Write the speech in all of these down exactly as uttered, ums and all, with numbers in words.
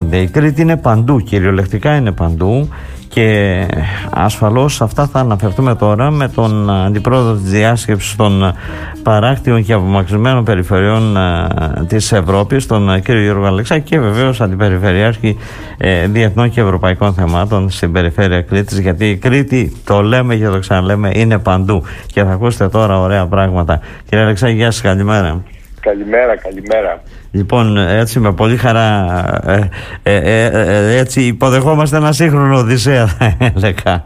βρίσκονται. Η Κρήτη είναι παντού, κυριολεκτικά είναι παντού, και ασφαλώς αυτά θα αναφερθούμε τώρα με τον αντιπρόεδρο της διάσκεψης των παράκτιων και απομακρυσμένων περιφερειών της Ευρώπης, τον κύριο Γιώργο Αλεξάκη, και βεβαίως αντιπεριφερειάρχη ε, διεθνών και ευρωπαϊκών θεμάτων στην περιφέρεια Κρήτης, γιατί η Κρήτη, το λέμε και το ξαναλέμε, είναι παντού και θα ακούσετε τώρα ωραία πράγματα. Κύριε Αλεξάκη, γεια σας, καλημέρα. Καλημέρα, καλημέρα. Λοιπόν, έτσι με πολύ χαρά ε, ε, ε, ε, έτσι υποδεχόμαστε ένα σύγχρονο Οδυσσέα, θα έλεγα.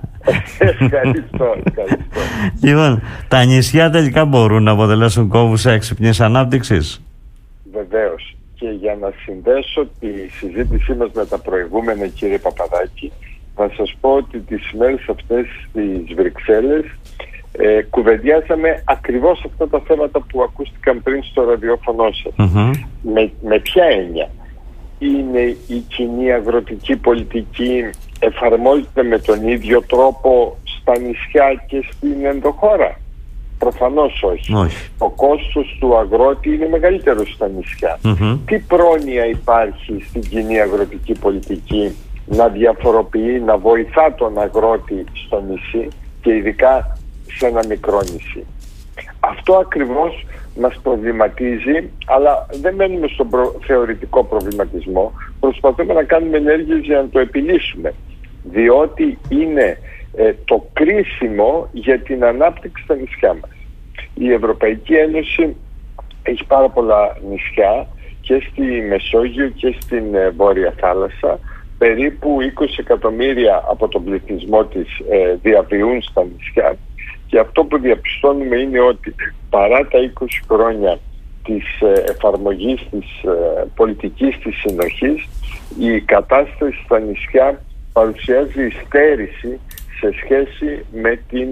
Ευχαριστώ, ευχαριστώ. Λοιπόν, τα νησιά τελικά μπορούν να αποτελέσουν κόμβους έξυπνης ανάπτυξης? Βεβαίως. Και για να συνδέσω τη συζήτησή μας με τα προηγούμενα, κύριε Παπαδάκη, θα σας πω ότι τις μέρες αυτές στις Βρυξέλλες Ε, κουβεντιάσαμε ακριβώς αυτά τα θέματα που ακούστηκαν πριν στο ραδιόφωνο σας. Mm-hmm. Με, με ποια έννοια? Είναι η κοινή αγροτική πολιτική, εφαρμόζεται με τον ίδιο τρόπο στα νησιά και στην ενδοχώρα? Προφανώς όχι. όχι. Το κόστος του αγρότη είναι μεγαλύτερο στα νησιά. Mm-hmm. Τι πρόνοια υπάρχει στην κοινή αγροτική πολιτική να διαφοροποιεί, να βοηθά τον αγρότη στο νησί και ειδικά σε ένα μικρό νησί? Αυτό ακριβώς μας προβληματίζει, αλλά δεν μένουμε στον προ... θεωρητικό προβληματισμό. Προσπαθούμε να κάνουμε ενέργειες για να το επιλύσουμε, διότι είναι ε, το κρίσιμο για την ανάπτυξη στα νησιά μας. Η Ευρωπαϊκή Ένωση έχει πάρα πολλά νησιά και στη Μεσόγειο και στην ε, Βόρεια Θάλασσα. Περίπου είκοσι εκατομμύρια από τον πληθυσμό της ε, διαβιούν στα νησιά. Και αυτό που διαπιστώνουμε είναι ότι παρά τα είκοσι χρόνια της εφαρμογής της πολιτικής της συνοχής, η κατάσταση στα νησιά παρουσιάζει υστέρηση σε σχέση με την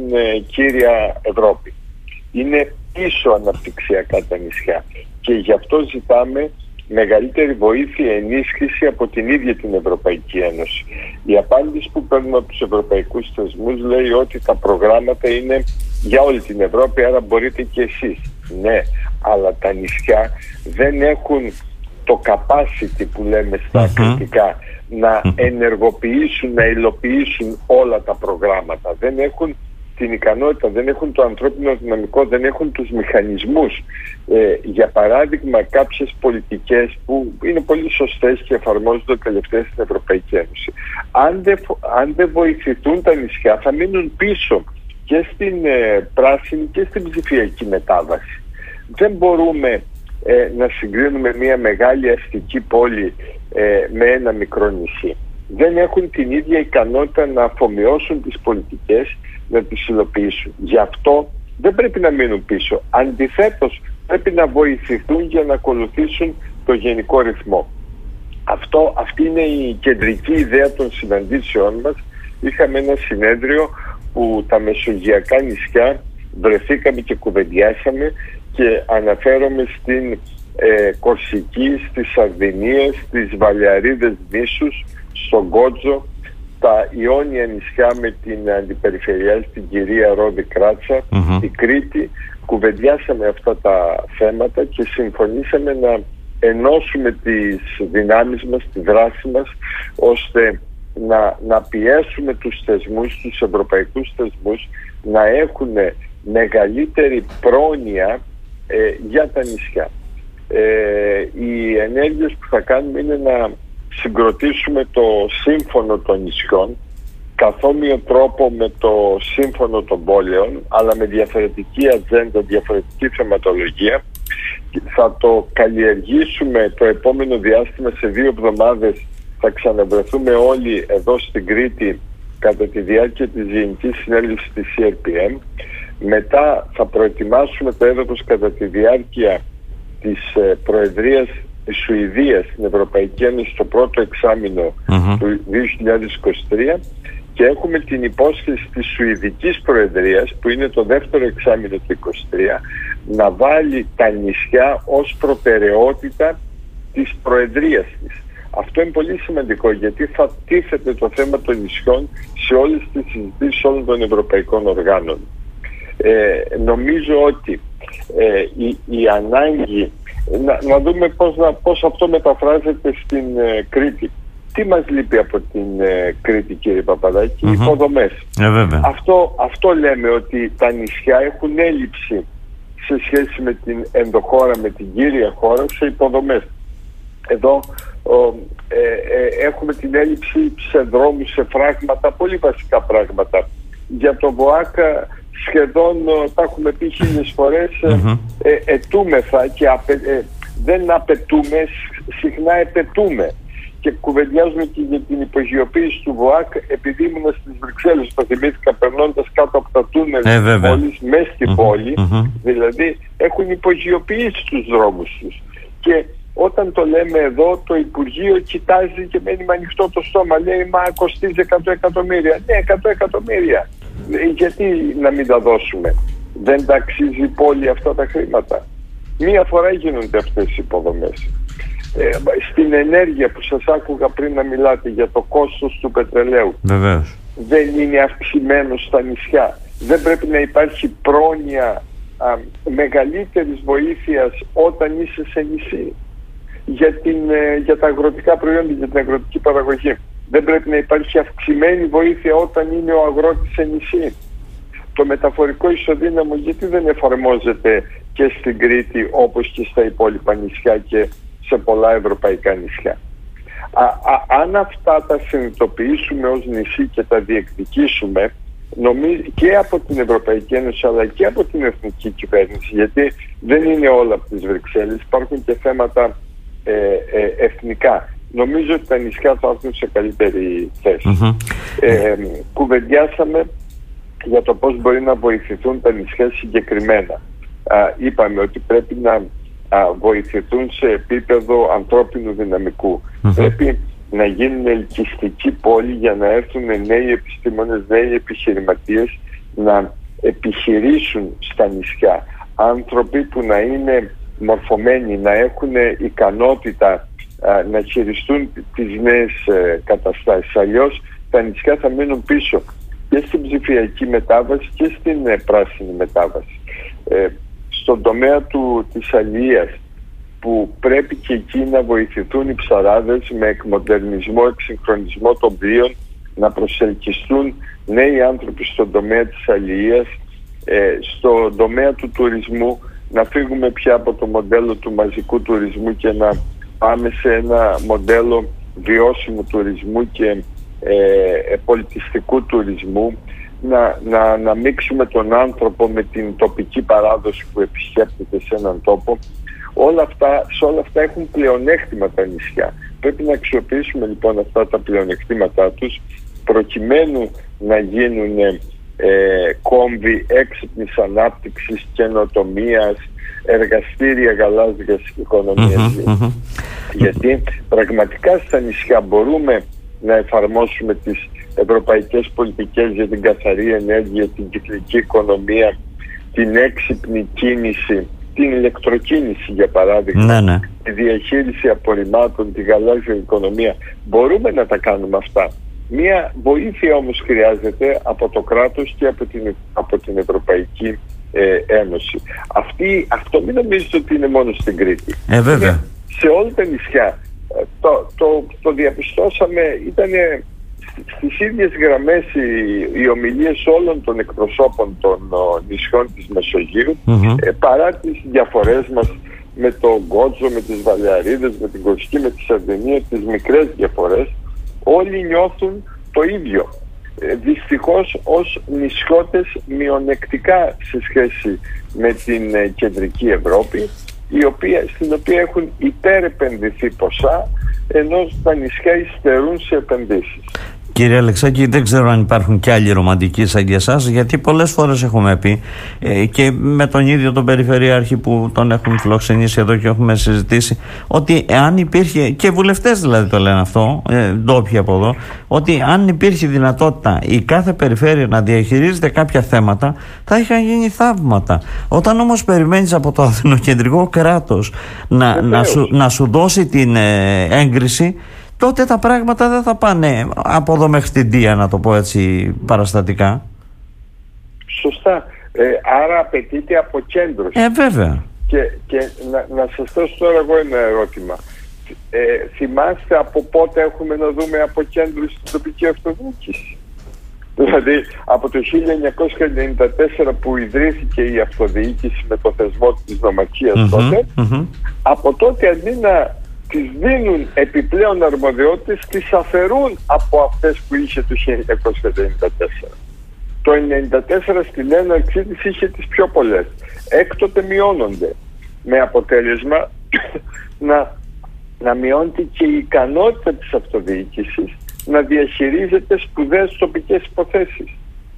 κύρια Ευρώπη. Είναι πίσω αναπτυξιακά τα νησιά και γι' αυτό ζητάμε μεγαλύτερη βοήθεια, ενίσχυση από την ίδια την Ευρωπαϊκή Ένωση. Η απάντηση που παίρνουμε από τους ευρωπαϊκούς θεσμούς λέει ότι τα προγράμματα είναι για όλη την Ευρώπη, άρα μπορείτε και εσείς. Ναι, αλλά τα νησιά δεν έχουν το capacity που λέμε στα κριτικά να ενεργοποιήσουν, να υλοποιήσουν όλα τα προγράμματα. Δεν έχουν την ικανότητα, δεν έχουν το ανθρώπινο δυναμικό, δεν έχουν τους μηχανισμούς. Ε, για παράδειγμα, κάποιες πολιτικές που είναι πολύ σωστές και εφαρμόζονται τελευταία στην Ευρωπαϊκή Ένωση. Αν δεν, αν δεν βοηθηθούν τα νησιά, θα μείνουν πίσω και στην ε, πράσινη και στην ψηφιακή μετάβαση. Δεν μπορούμε ε, να συγκρίνουμε μια μεγάλη αστική πόλη ε, με ένα μικρό νησί. Δεν έχουν την ίδια ικανότητα να αφομοιώσουν τις πολιτικές, να τις υλοποιήσουν. Γι' αυτό δεν πρέπει να μείνουν πίσω. Αντιθέτως, πρέπει να βοηθηθούν για να ακολουθήσουν το γενικό ρυθμό. Αυτό, αυτή είναι η κεντρική ιδέα των συναντήσεών μας. Είχαμε ένα συνέδριο που τα μεσογειακά νησιά βρεθήκαμε και κουβεντιάσαμε, και αναφέρομαι στην ε, Κορσική, στις Σαρδινίες, στις Βαλεαρίδες νήσους, στον Κότζο, τα Ιόνια νησιά με την αντιπεριφερειάρχη την κυρία Ρόδη Κράτσα, mm-hmm. η Κρήτη. Κουβεντιάσαμε αυτά τα θέματα και συμφωνήσαμε να ενώσουμε τις δυνάμεις μας, τη δράση μας, ώστε να, να πιέσουμε τους θεσμούς, τους ευρωπαϊκούς θεσμούς, να έχουν μεγαλύτερη πρόνοια ε, για τα νησιά. Ε, οι ενέργειες που θα κάνουμε είναι να συγκροτήσουμε το σύμφωνο των νησιών, καθόμοιο τρόπο με το σύμφωνο των πόλεων, αλλά με διαφορετική ατζέντα, διαφορετική θεματολογία. Θα το καλλιεργήσουμε το επόμενο διάστημα. Σε δύο εβδομάδες θα ξαναβρεθούμε όλοι εδώ στην Κρήτη κατά τη διάρκεια της Γενικής Συνέλευσης της σι αρ πι εμ. Μετά θα προετοιμάσουμε το έδαφος κατά τη διάρκεια της Προεδρίας της Σουηδίας στην Ευρωπαϊκή Ένωση στο πρώτο εξάμηνο mm-hmm. του δύο χιλιάδες είκοσι τρία, και έχουμε την υπόσχεση της Σουηδικής Προεδρίας, που είναι το δεύτερο εξάμηνο του είκοσι τρία, να βάλει τα νησιά ως προτεραιότητα της Προεδρίας της. Αυτό είναι πολύ σημαντικό, γιατί θα τίθεται το θέμα των νησιών σε όλες τις συζητήσεις όλων των ευρωπαϊκών οργάνων. Ε, νομίζω ότι ε, η, η ανάγκη να, να δούμε πώς, να, πώς αυτό μεταφράζεται στην ε, Κρήτη. Τι μας λείπει από την ε, Κρήτη, κύριε Παπαδάκη? Mm-hmm. Υποδομές. Ε, βέβαια. Αυτό, αυτό λέμε, ότι τα νησιά έχουν έλλειψη σε σχέση με την ενδοχώρα, με την κύρια χώρα, σε υποδομές. Εδώ ο, ε, ε, έχουμε την έλλειψη σε δρόμους, σε φράγματα, πολύ βασικά πράγματα. Για το ΒΟΑΚ σχεδόν, τα έχουμε πει χίλιες φορές, mm-hmm. ε, ετούμεθα και απε, ε, δεν απαιτούμε, συχνά επαιτούμε. Και κουβεντιάζουμε και για την υπογειοποίηση του ΒΟΑΚ, επειδή ήμουν στις Βρυξέλλες, το θυμήθηκα περνώντας κάτω από τα τούνελ ε, της πόλης, μέσα στην mm-hmm. πόλη, mm-hmm. δηλαδή έχουν υπογειοποιήσει τους δρόμους τους. Και όταν το λέμε εδώ, το Υπουργείο κοιτάζει και μένει με ανοιχτό το στόμα, λέει μα κοστίζει εκατό εκατομμύρια. Ναι, εκατό εκατομμύρια. Γιατί να μην τα δώσουμε? Δεν τα αξίζει η πόλη αυτά τα χρήματα? Μία φορά γίνονται αυτές οι υποδομές. Ε, στην ενέργεια που σας άκουγα πριν να μιλάτε για το κόστος του πετρελαίου, βεβαίως, δεν είναι αυξημένο στα νησιά? Δεν πρέπει να υπάρχει πρόνοια α, μεγαλύτερης βοήθειας όταν είσαι σε νησί για, την, ε, για τα αγροτικά προϊόντα, για την αγροτική παραγωγή? Δεν πρέπει να υπάρχει αυξημένη βοήθεια όταν είναι ο αγρότης σε νησί? Το μεταφορικό ισοδύναμο γιατί δεν εφαρμόζεται και στην Κρήτη όπως και στα υπόλοιπα νησιά και σε πολλά ευρωπαϊκά νησιά? Α, α, αν αυτά τα συνειδητοποιήσουμε ως νησί και τα διεκδικήσουμε, νομίζω και από την Ευρωπαϊκή Ένωση αλλά και από την εθνική κυβέρνηση, γιατί δεν είναι όλα από τις Βρυξέλλες, υπάρχουν και θέματα ε, ε, εθνικά, νομίζω ότι τα νησιά θα έρθουν σε καλύτερη θέση. Mm-hmm. Ε, κουβεντιάσαμε για το πώς μπορεί να βοηθηθούν τα νησιά συγκεκριμένα. Α, είπαμε ότι πρέπει να α, βοηθηθούν σε επίπεδο ανθρώπινου δυναμικού. Mm-hmm. Πρέπει να γίνουν ελκυστική πόλη για να έρθουν νέοι επιστήμονες, νέοι επιχειρηματίες να επιχειρήσουν στα νησιά. Άνθρωποι που να είναι μορφωμένοι, να έχουν ικανότητα α, να χειριστούν τις νέες ε, καταστάσεις. Αλλιώς τα νησιά θα μείνουν πίσω και στην ψηφιακή μετάβαση και στην ε, πράσινη μετάβαση. Ε, στον τομέα του, της αλληλείας, που πρέπει και εκεί να βοηθηθούν οι ψαράδες με εκμοντερνισμό, εξυγχρονισμό των πλοίων, να προσελκυστούν νέοι άνθρωποι στον τομέα της αλληλείας, ε, στον τομέα του τουρισμού, να φύγουμε πια από το μοντέλο του μαζικού τουρισμού και να πάμε σε ένα μοντέλο βιώσιμου τουρισμού και ε, πολιτιστικού τουρισμού, να, να, να μίξουμε τον άνθρωπο με την τοπική παράδοση που επισκέπτεται σε έναν τόπο. Όλα αυτά, σε όλα αυτά έχουν πλεονέκτημα τα νησιά. Πρέπει να αξιοποιήσουμε λοιπόν αυτά τα πλεονεκτήματά τους προκειμένου να γίνουν ε, κόμβοι έξυπνης ανάπτυξης, καινοτομίας, εργαστήρια γαλάζιας οικονομίας. Mm-hmm, mm-hmm. Γιατί πραγματικά στα νησιά μπορούμε να εφαρμόσουμε τις ευρωπαϊκές πολιτικές για την καθαρή ενέργεια, την κυκλική οικονομία, την έξυπνη κίνηση, την ηλεκτροκίνηση για παράδειγμα, ναι, ναι. τη διαχείριση απορριμμάτων, τη γαλάζια οικονομία. Μπορούμε να τα κάνουμε αυτά. Μία βοήθεια όμως χρειάζεται από το κράτος και από την, από την Ευρωπαϊκή ε, Ένωση. Αυτή, αυτό μην νομίζετε ότι είναι μόνο στην Κρήτη. Ε, βέβαια. Σε όλα τα νησιά. Το, το, το διαπιστώσαμε, ήταν στις ίδιες γραμμές οι, οι ομιλίες όλων των εκπροσώπων των ο, νησιών της Μεσογείου, mm-hmm. ε, παρά τις διαφορές μας με το Γκότζο, με τις Βαλεαρίδες, με την Κορσική, με τη Σαρδινία, τις μικρές διαφορές, όλοι νιώθουν το ίδιο. Ε, δυστυχώς ως νησιώτες μειονεκτικά σε σχέση με την ε, κεντρική Ευρώπη, η οποία, στην οποία έχουν υπερεπενδυθεί ποσά, ενώ τα νησιά υστερούν σε επενδύσεις. Κύριε Αλεξάκη, δεν ξέρω αν υπάρχουν και άλλοι ρομαντικοί σαν και εσάς, γιατί πολλές φορές έχουμε πει ε, και με τον ίδιο τον Περιφερειάρχη που τον έχουμε φιλοξενήσει εδώ και έχουμε συζητήσει, ότι αν υπήρχε, και βουλευτές δηλαδή το λένε αυτό, ε, ντόπιοι από εδώ, ότι αν υπήρχε δυνατότητα η κάθε περιφέρεια να διαχειρίζεται κάποια θέματα, θα είχαν γίνει θαύματα. Όταν όμως περιμένεις από το αθηνοκεντρικό κράτος να, να, σου, να σου δώσει την ε, έγκριση, τότε τα πράγματα δεν θα πάνε από εδώ μέχρι την Δία, να το πω έτσι παραστατικά. Σωστά. Ε, άρα απαιτείται αποκέντρωση. Ε, βέβαια. Και, και να, να σας θέσω τώρα εγώ ένα ερώτημα. ε, θυμάστε από πότε έχουμε να δούμε αποκέντρωση στην τοπική αυτοδιοίκηση? Δηλαδή από το χίλια εννιακόσια ενενήντα τέσσερα που ιδρύθηκε η αυτοδιοίκηση με το θεσμό της νομαρχίας mm-hmm, τότε, mm-hmm. από τότε αντί να τις δίνουν επιπλέον αρμοδιότητες, τις αφαιρούν από αυτές που είχε το χίλια εννιακόσια ενενήντα τέσσερα. Το ενενήντα τέσσερα στην έναρξή της είχε τις πιο πολλές. Έκτοτε μειώνονται, με αποτέλεσμα να, να μειώνεται και η ικανότητα της αυτοδιοίκησης να διαχειρίζεται σπουδαίες τοπικές υποθέσεις.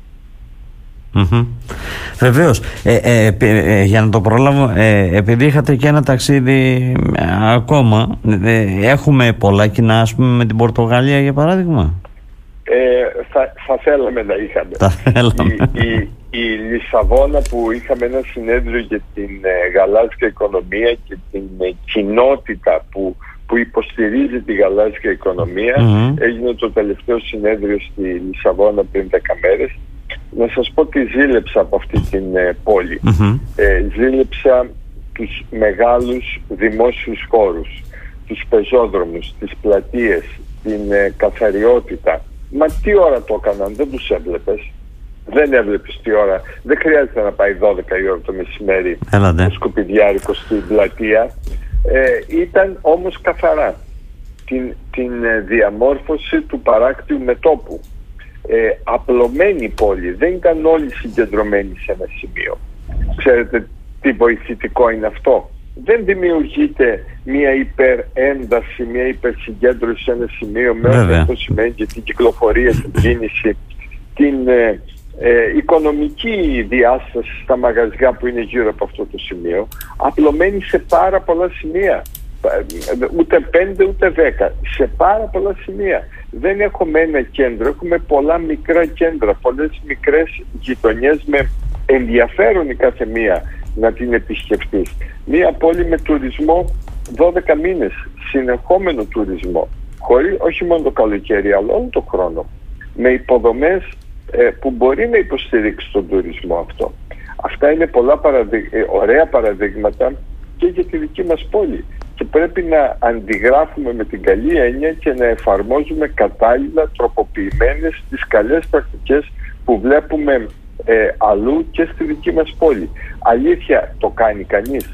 Mm-hmm. Βεβαίως. Ε, ε, ε, ε, για να το προλάβω, ε, επειδή είχατε και ένα ταξίδι ε, ακόμα, ε, έχουμε πολλά κοινά, ας πούμε, με την Πορτογαλία για παράδειγμα? Ε, θα, θα θέλαμε να είχαμε. Θα θέλαμε. Η, η, η Λισαβόνα, που είχαμε ένα συνέδριο για την ε, γαλάζια οικονομία και την ε, κοινότητα που που υποστηρίζει τη γαλάζια οικονομία, mm-hmm. έγινε το τελευταίο συνέδριο στη Λισαβόνα πριν δέκα μέρες. Να σας πω τι ζήλεψα από αυτή την ε, πόλη. Mm-hmm. Ε, ζήλεψα τους μεγάλους δημόσιους χώρους, τους πεζόδρομους, τις πλατείες, την ε, καθαριότητα. Μα τι ώρα το έκαναν, δεν τους έβλεπες? Δεν έβλεπες τι ώρα? Δεν χρειάζεται να πάει δώδεκα η ώρα το μεσημέρι το σκουπιδιάρικο στην πλατεία. Ε, ήταν όμως καθαρά την, την ε, διαμόρφωση του παράκτιου μετώπου. Ε, απλωμένη πόλη, δεν ήταν όλοι συγκεντρωμένοι σε ένα σημείο. Ξέρετε τι βοηθητικό είναι αυτό? Δεν δημιουργείται μια υπερένταση, μια υπερσυγκέντρωση σε ένα σημείο με ό,τι αυτό σημαίνει για την κυκλοφορία, την κίνηση, την ε, ε, οικονομική διάσταση στα μαγαζιά που είναι γύρω από αυτό το σημείο. Απλωμένη σε πάρα πολλά σημεία, ούτε πέντε ούτε δέκα, σε πάρα πολλά σημεία. Δεν έχουμε ένα κέντρο, έχουμε πολλά μικρά κέντρα, πολλές μικρές γειτονιές με ενδιαφέρον η κάθε μία να την επισκεφτείς. Μία πόλη με τουρισμό δώδεκα μήνες, συνεχόμενο τουρισμό, χωρίς, όχι μόνο το καλοκαίρι αλλά όλο το χρόνο, με υποδομές ε, που μπορεί να υποστηρίξει τον τουρισμό αυτό. Αυτά είναι πολλά παραδείγ... ε, ωραία παραδείγματα και για τη δική μας πόλη. Και πρέπει να αντιγράφουμε με την καλή έννοια και να εφαρμόζουμε κατάλληλα τροποποιημένες τις καλές πρακτικές που βλέπουμε ε, αλλού και στη δική μας πόλη. Αλήθεια, το κάνει κανείς?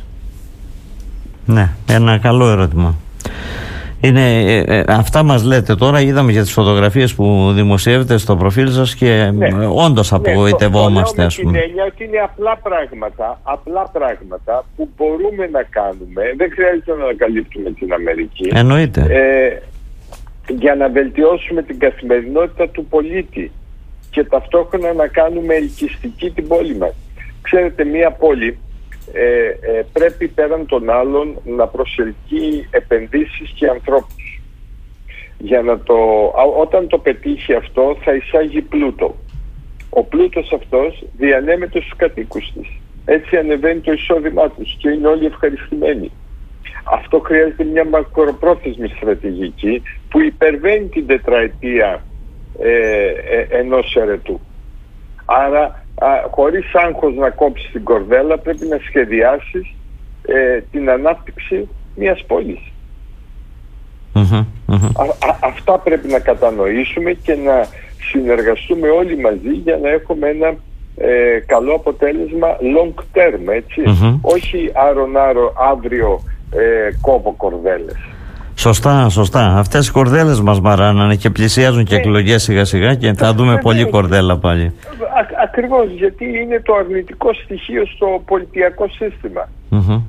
Ναι, ένα καλό ερώτημα. Είναι, ε, ε, αυτά μας λέτε τώρα, είδαμε για τις φωτογραφίες που δημοσιεύετε στο προφίλ σας και ναι, ε, όντως απογοητευόμαστε, ναι, ας πούμε. Με την έννοια ότι είναι απλά πράγματα, απλά πράγματα που μπορούμε να κάνουμε, δεν χρειάζεται να ανακαλύπτουμε την Αμερική. Εννοείται. Ε, για να βελτιώσουμε την καθημερινότητα του πολίτη και ταυτόχρονα να κάνουμε ελκυστική την πόλη μας. Ξέρετε, μία πόλη Ε, ε, πρέπει πέραν των άλλων να προσελκύει επενδύσεις και ανθρώπους. Για να το, όταν το πετύχει αυτό θα εισάγει πλούτο. Ο πλούτος αυτός διανέμεται στους κατοίκους της. Έτσι ανεβαίνει το εισόδημά τους και είναι όλοι ευχαριστημένοι. Αυτό χρειάζεται μια μακροπρόθεσμη στρατηγική που υπερβαίνει την τετραετία ε, ε, ενός ερετού. Άρα Α, χωρίς άγχος να κόψεις την κορδέλα, πρέπει να σχεδιάσεις ε, την ανάπτυξη μιας πόλης. Mm-hmm, mm-hmm. Α, α, αυτά πρέπει να κατανοήσουμε και να συνεργαστούμε όλοι μαζί για να έχουμε ένα ε, καλό αποτέλεσμα long term, έτσι. Mm-hmm. Όχι άρον-άρο αύριο ε, κόβω κορδέλες. Σωστά, σωστά. Αυτές οι κορδέλες μας μαράνανε και πλησιάζουν και εκλογές σιγά σιγά και θα δούμε πολύ κορδέλα πάλι. Α, ακριβώς, γιατί είναι το αρνητικό στοιχείο στο πολιτιακό σύστημα. Mm-hmm.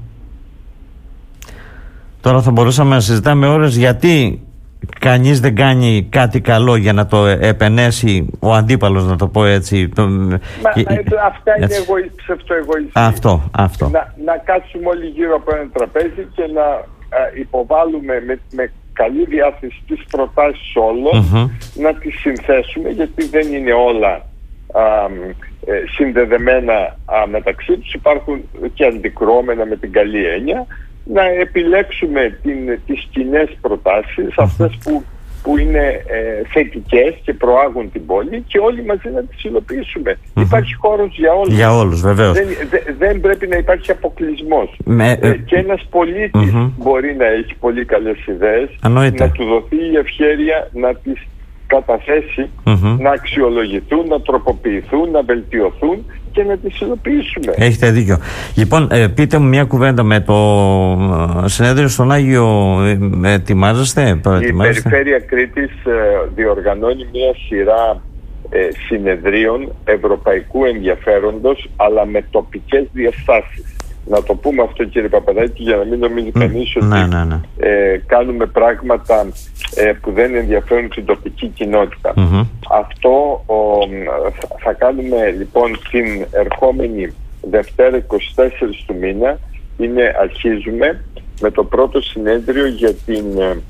Τώρα θα μπορούσαμε να συζητάμε ώρες γιατί κανείς δεν κάνει κάτι καλό για να το επενέσει ο αντίπαλος, να το πω έτσι. Το... Μα, και... Αυτά είναι εγωι... ψευτοεγωισμοί. Αυτό, αυτό. Να, να κάτσουμε όλοι γύρω από ένα τραπέζι και να α, υποβάλουμε με, με καλή διάθεση τις προτάσεις όλων, mm-hmm. να τις συνθέσουμε, γιατί δεν είναι όλα α, ε, συνδεδεμένα α, μεταξύ τους. Υπάρχουν και αντικρώμενα με την καλή έννοια. Να επιλέξουμε την, τις κοινές προτάσεις, αυτές που που είναι ε, θετικές και προάγουν την πόλη και όλοι μαζί να τις υλοποιήσουμε. Mm-hmm. Υπάρχει χώρος για όλους. Για όλους, βεβαίως. Δεν, δε, δεν πρέπει να υπάρχει αποκλεισμός. Με, ε, και ένας πολίτης mm-hmm. μπορεί να έχει πολύ καλές ιδέες, Εννοείται. να του δοθεί η ευχέρεια να τις καταθέσει, mm-hmm. να αξιολογηθούν, να τροποποιηθούν, να βελτιωθούν και να τις υλοποιήσουμε. Έχετε δίκιο. Λοιπόν, ε, πείτε μου μια κουβέντα με το συνέδριο στον Άγιο. Ε, ετοιμάζεστε, Η Περιφέρεια Κρήτης ε, διοργανώνει μια σειρά ε, συνεδρίων ευρωπαϊκού ενδιαφέροντος, αλλά με τοπικές διαστάσεις. Να το πούμε αυτό, κύριε Παπαδάκη, για να μην νομίζει κανείς ότι ναι, ναι, ναι. Ε, κάνουμε πράγματα ε, που δεν ενδιαφέρουν την τοπική κοινότητα. Mm-hmm. Αυτό ο, θα κάνουμε λοιπόν την ερχόμενη Δευτέρα είκοσι τέσσερις του μήνα. Είναι, αρχίζουμε με το πρώτο συνέδριο για την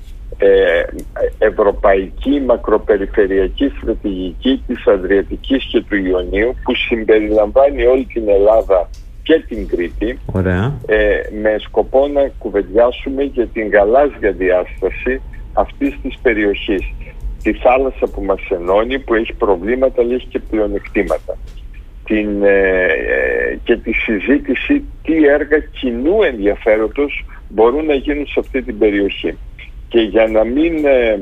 ε, ευρωπαϊκή μακροπεριφερειακή στρατηγική της Αδριατικής και του Ιωνίου, που συμπεριλαμβάνει όλη την Ελλάδα και την Κρήτη. Ωραία. Ε, με σκοπό να κουβεντιάσουμε για την γαλάζια διάσταση αυτής της περιοχής. Τη θάλασσα που μας ενώνει, που έχει προβλήματα, αλλά έχει και πλεονεκτήματα. Την, ε, ε, και τη συζήτηση τι έργα κοινού ενδιαφέροντος μπορούν να γίνουν σε αυτή την περιοχή. Και για να μην... Ε,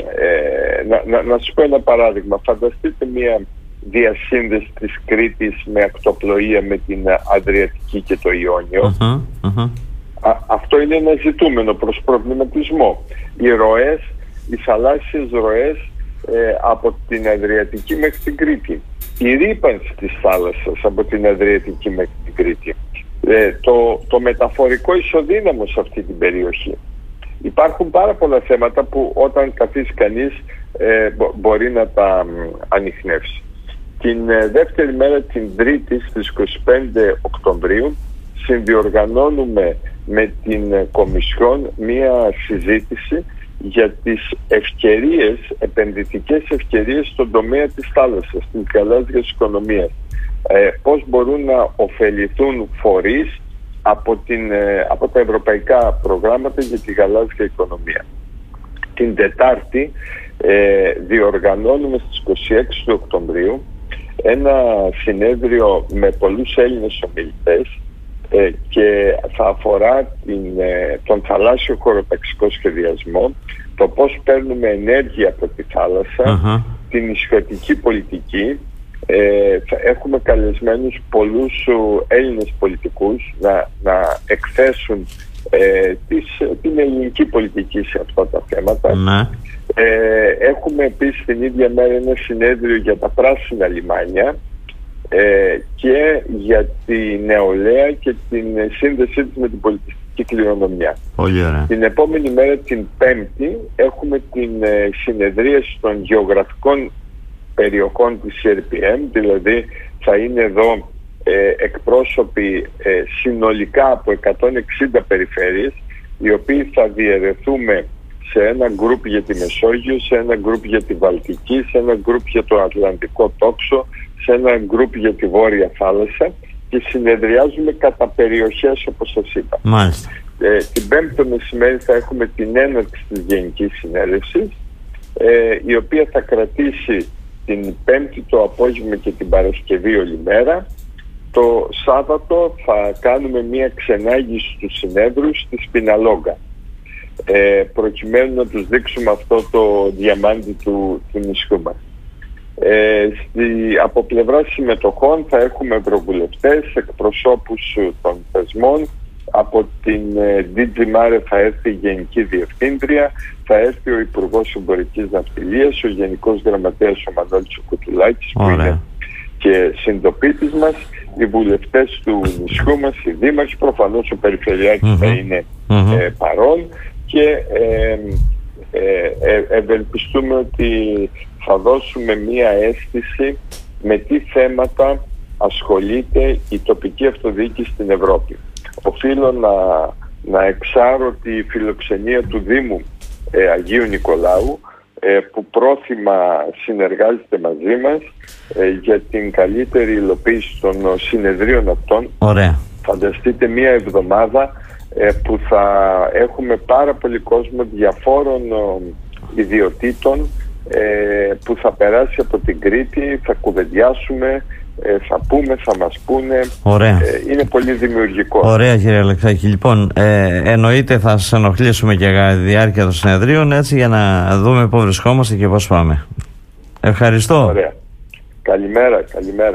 ε, να, να, να σας πω ένα παράδειγμα. Φανταστείτε μια διασύνδεση της Κρήτης με ακτοπλοεία με την Αδριατική και το Ιόνιο. Uh-huh, uh-huh. Α, αυτό είναι ένα ζητούμενο προς προβληματισμό. Οι ροές, οι θαλάσσιες ροές ε, από την Αδριατική μέχρι την Κρήτη. Η ρύπανση της θάλασσας από την Αδριατική μέχρι την Κρήτη. Ε, το, το μεταφορικό ισοδύναμο σε αυτή την περιοχή. Υπάρχουν πάρα πολλά θέματα που όταν καθίσει κανείς ε, μπο, μπορεί να τα ανιχνεύσει. Την ε, δεύτερη μέρα, την Τρίτη, στις είκοσι πέντε Οκτωβρίου, συνδιοργανώνουμε με την ε, Κομισιόν μία συζήτηση για τις ευκαιρίες, επενδυτικές ευκαιρίες στον τομέα της θάλασσας, της γαλάζιας οικονομίας. Ε, πώς μπορούν να ωφεληθούν φορείς από, την, ε, από τα ευρωπαϊκά προγράμματα για τη γαλάζια οικονομία. Την Τετάρτη ε, διοργανώνουμε στις είκοσι έξι του Οκτωβρίου ένα συνέδριο με πολλούς Έλληνες ομιλητές ε, και θα αφορά την, ε, τον θαλάσσιο χωροταξικό σχεδιασμό, το πώς παίρνουμε ενέργεια από τη θάλασσα, uh-huh. την νησιωτική πολιτική. Ε, θα έχουμε καλεσμένους πολλούς Έλληνες πολιτικούς να, να εκθέσουν ε, τις, την ελληνική πολιτική σε αυτά τα θέματα. Uh-huh. Ε, έχουμε επίσης την ίδια μέρα ένα συνέδριο για τα πράσινα λιμάνια ε, και για τη νεολαία και την σύνδεσή της με την πολιτιστική κληρονομιά. Πολύ ωραία. Την επόμενη μέρα, την Πέμπτη, έχουμε την ε, συνεδρίαση των γεωγραφικών περιοχών της σι αρ πι εμ, δηλαδή θα είναι εδώ ε, εκπρόσωποι ε, συνολικά από εκατόν εξήντα περιφέρειες, οι οποίοι θα διαιρεθούμε σε ένα γκρουπ για τη Μεσόγειο, σε ένα γκρουπ για τη Βαλτική, σε ένα γκρουπ για το Ατλαντικό τόξο, σε ένα γκρουπ για τη Βόρεια Θάλασσα και συνεδριάζουμε κατά περιοχές, όπως σας είπα. Μάλιστα. Ε, την Πέμπτη το μεσημέρι θα έχουμε την έναρξη της Γενικής Συνέλευσης, ε, η οποία θα κρατήσει την Πέμπτη το απόγευμα και την Παρασκευή όλη μέρα. Το Σάββατο θα κάνουμε μια ξενάγηση στους συνέδρους στη Σπιναλόγκα, ε, προκειμένου να τους δείξουμε αυτό το διαμάντι του, του νησιού μας. Ε, στη, από πλευρά συμμετοχών θα έχουμε ευρωβουλευτές, εκπροσώπους των θεσμών. Από την ε, ντι τζι Mare θα έρθει η Γενική Διευθύντρια, θα έρθει ο Υπουργός Εμπορικής Ναυτιλίας, ο Γενικός Γραμματέας ο Μανώλης Κουτουλάκης, που είναι και συντοπίτης μας, οι βουλευτές του νησιού μας, οι δήμαρχοι, προφανώς ο Περιφερειάρχης mm-hmm. θα είναι mm-hmm. ε, παρόν και ε, ε, ε, ευελπιστούμε ότι θα δώσουμε μία αίσθηση με τι θέματα ασχολείται η τοπική αυτοδιοίκηση στην Ευρώπη. Οφείλω να, να εξάρω τη φιλοξενία του Δήμου ε, Αγίου Νικολάου, ε, που πρόθυμα συνεργάζεται μαζί μας ε, για την καλύτερη υλοποίηση των συνεδρίων αυτών. Ωραία. Φανταστείτε μία εβδομάδα ε, που θα έχουμε πάρα πολύ κόσμο διαφόρων, ιδιωτήτων ε, που θα περάσει από την Κρήτη, θα κουβεντιάσουμε, ε, θα πούμε, θα μας πούνε. Ωραία. Ε, είναι πολύ δημιουργικό. Ωραία, κύριε Αλεξάκη. Λοιπόν, ε, εννοείται θα σας ενοχλήσουμε και για τη διάρκεια των συνεδρίων, έτσι, για να δούμε πού βρισκόμαστε και πώς πάμε. Ευχαριστώ. Ωραία. Καλημέρα, καλημέρα.